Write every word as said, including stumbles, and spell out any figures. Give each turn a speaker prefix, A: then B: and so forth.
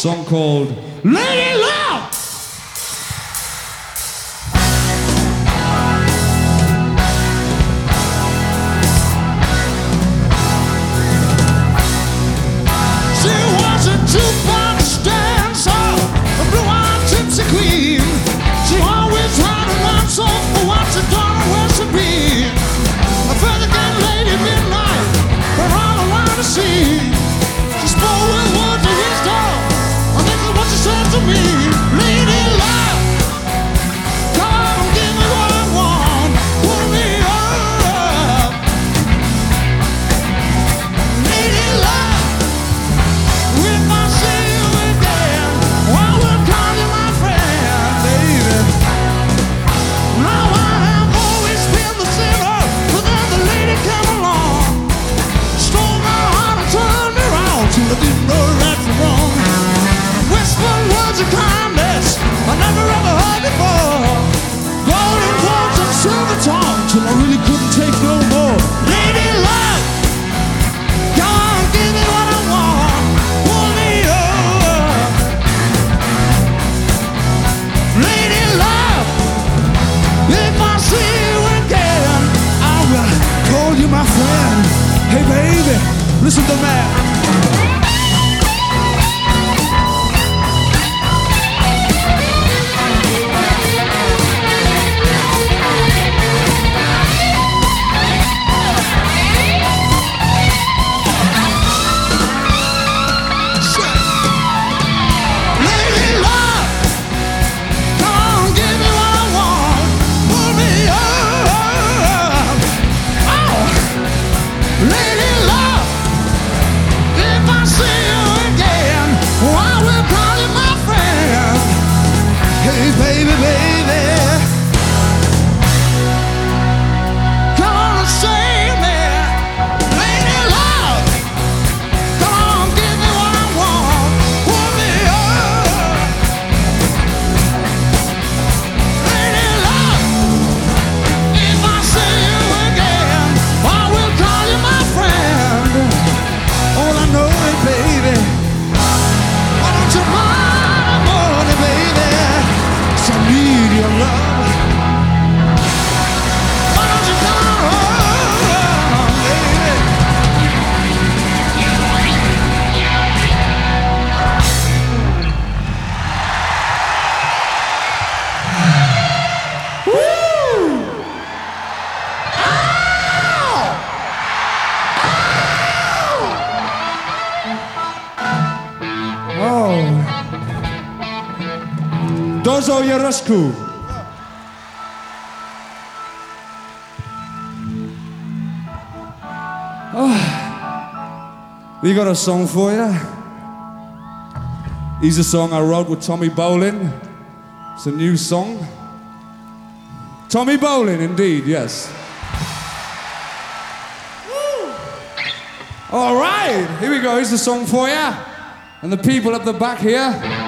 A: song called Lady Love.
B: She was a jukebox dancer, a blue-eyed gypsy queen. She always had a love song for what she thought it was to be. A feather-gate lady midnight, we're all around the sea. She spoke with words of wisdom, and this is what she said to me. Lady love, come give me what I want, pull me up. Lady love, if I see you again, I will call you my friend, baby. Now I have always been the sinner, but then the lady came along, stole my heart and turned me around till I didn't know right from wrong. Whispered words of kindness I never ever heard before. Golden words and silver tongue till I really couldn't take no more. Lady love, come on, give me what I want, pull me up. Lady love, if I see you again, I will call you my friend. Hey baby, listen to me. Lady love, come on, give me what I want, pull me up. Oh, lady love, if I see you again, I will call you my friend. Hey baby, baby, come on and save me. Lady love, come on, give me what I want, pull me up. Lady love, if I see you again, I will call you my friend. All I know is, baby, why don't you mind money, baby? 'Cause I need your love. Why don't you come home, baby?
A: Oh. Dozo Yarosku. Oh. We got a song for you. Here's a song I wrote with Tommy Bolin. It's a new song. Tommy Bolin, indeed, yes. All right, here we go. Here's the song for you. And the people at the back here.